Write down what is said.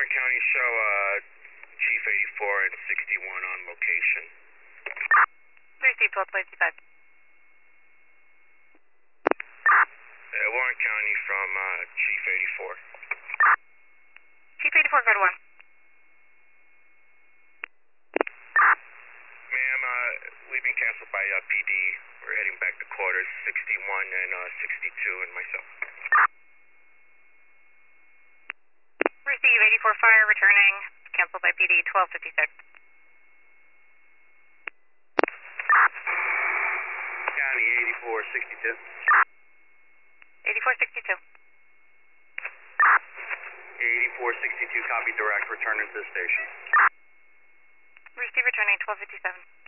County show Chief 84 and 61 on location. Received 1225. Warren County from Chief 84. Chief 84, go to 1. Ma'am, we've been canceled by PD. We're heading back to quarters, 61 and 62 and myself. Receive 84 fire, returning, canceled by PD, 1256. County 8462. 8462. 8462, copy direct, returning to the station. Receive, returning, 1257.